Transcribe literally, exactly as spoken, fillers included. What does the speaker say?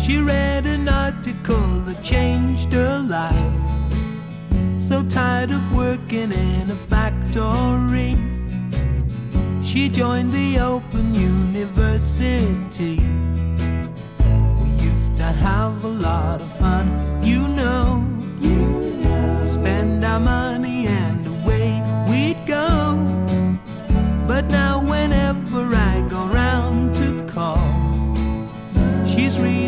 She read an article that changed her life. So tired of working in a factory, she joined the Open University